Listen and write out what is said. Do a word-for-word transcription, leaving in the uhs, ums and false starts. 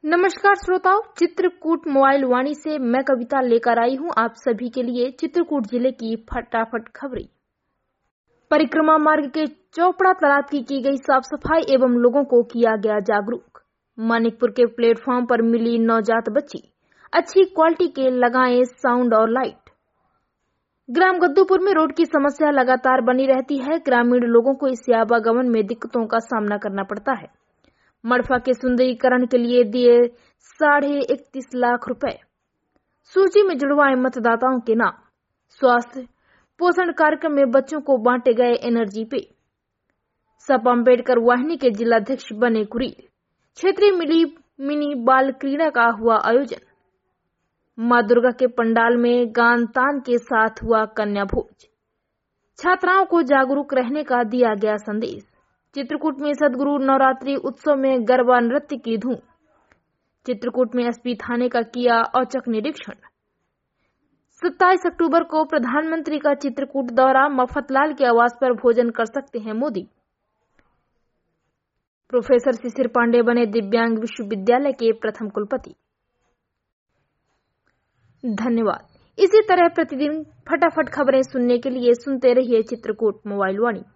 नमस्कार श्रोताओं, चित्रकूट मोबाइल वाणी से मैं कविता लेकर आई हूं आप सभी के लिए चित्रकूट जिले की फटाफट खबरें। परिक्रमा मार्ग के चौपड़ा तालाब की की गई साफ सफाई एवं लोगों को किया गया जागरूक। मानिकपुर के प्लेटफॉर्म पर मिली नवजात बच्ची, अच्छी क्वालिटी के लगाएं साउंड और लाइट। ग्राम गद्दूपुर में रोड की समस्या लगातार बनी रहती है। ग्रामीण लोगों को इस आवागमन में दिक्कतों का सामना करना पड़ता है। मड़फा के सुंदरीकरण के लिए दिए साढ़े इकतीस लाख रुपए। सूची में जुड़वाए मतदाताओं के नाम। स्वास्थ्य पोषण कार्यक्रम में बच्चों को बांटे गए एनर्जी पे। सपा अम्बेडकर वाहिनी के जिलाध्यक्ष बने कुरील। क्षेत्रीय मिली मिनी बाल क्रीड़ा का हुआ आयोजन। मां दुर्गा के पंडाल में गान तान के साथ हुआ कन्या भोज। छात्राओं को जागरूक रहने का दिया गया संदेश। चित्रकूट में सदगुरु नवरात्रि उत्सव में गरबा नृत्य की धूम। चित्रकूट में एसपी थाने का किया औचक निरीक्षण। सत्ताईस अक्टूबर को प्रधानमंत्री का चित्रकूट दौरा। मफतलाल के आवास पर भोजन कर सकते हैं मोदी। प्रोफेसर शिशिर पांडे बने दिव्यांग विश्वविद्यालय के प्रथम कुलपति। धन्यवाद। इसी तरह प्रतिदिन फटाफट खबरें सुनने के लिए सुनते रहिए चित्रकूट मोबाइल वाणी।